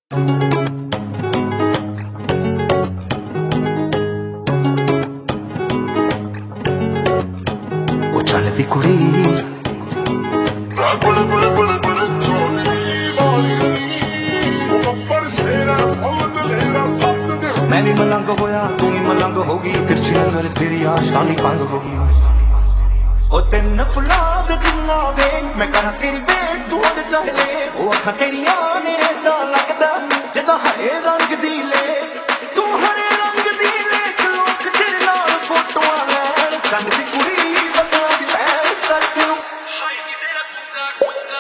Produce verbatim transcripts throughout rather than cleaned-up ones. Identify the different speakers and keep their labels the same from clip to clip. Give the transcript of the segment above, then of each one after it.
Speaker 1: ਉਹ ਚੱਲਦੀ ਕੁੜੀ मैं भी मलंग होया तू भी मलंग होगी तिरछी नजर तेरी आशानी भंग होगी ओ तेन फुला दे जिन्ना वे मैं करा तेरी वेट तू अद चाह ले ओ अखा तेरिया ने दा लगदा जदा हरे रंग दी ले तू हरे रंग दी ले लोक तेरे नाल फोटोआं लैण चंग दी कुड़ी बदला दी पैर चल तू हाय नी तेरा कुंगा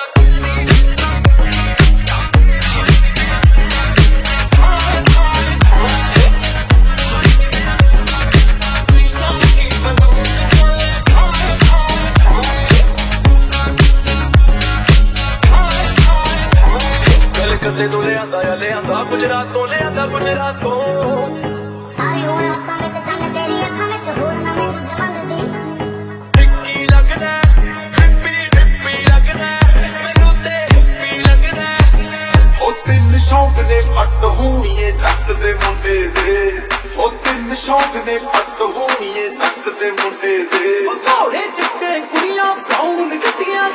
Speaker 1: कदे तो ले आंदा या ले आंदा गुजरात तो ले आंदा गुजरात तो आई हुआ अखां विच चन्न तेरी अखां विच होर ना मैं तुझ मंगदी टिक्की लगदा हिप्पी हिप्पी लगदा मैनू ते हिप्पी लगदा ओ तिन शौक ने पट होईए जट दे मुंडे दे ओ तिन शौक ने पट होईए जट दे मुंडे दे घोड़े चिट्टे कुड़ियां ब्राउन गड्डियां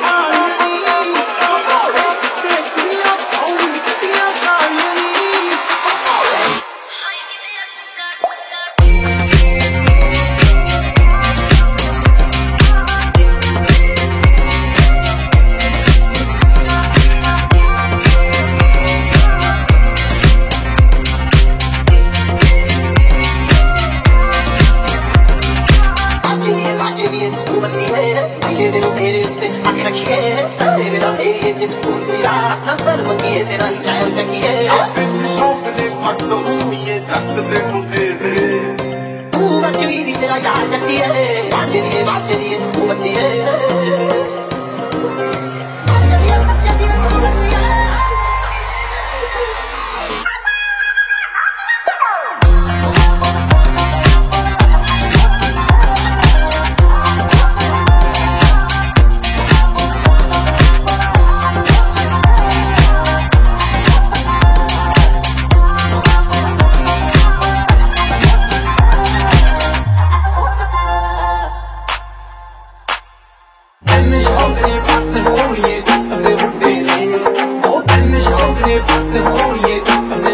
Speaker 1: तेरा यार जट्टी है बाज दिए बाज दिए तू बंदी है Oh,